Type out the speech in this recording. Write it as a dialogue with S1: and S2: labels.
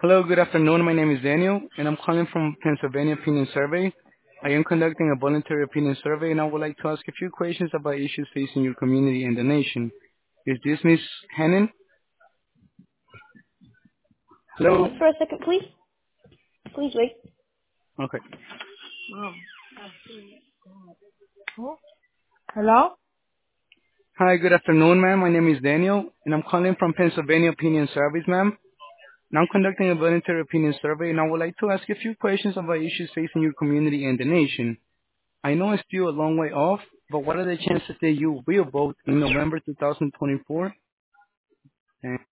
S1: Hello, good afternoon. My name is Daniel, and I'm calling from Pennsylvania Opinion Survey. I am conducting a voluntary opinion survey, and I would like to ask a few questions about issues facing your community and the nation. Is this Miss Hannon?
S2: Hold
S1: Hello?
S2: it for a second, please. Please wait.
S1: Okay.
S2: Hello?
S1: Hi, good afternoon, ma'am. My name is Daniel, and I'm calling from Pennsylvania Opinion Service, ma'am. And I'm conducting a voluntary opinion survey, and I would like to ask a few questions about issues facing your community and the nation. I know it's still a long way off, but what are the chances that you will vote in November 2024?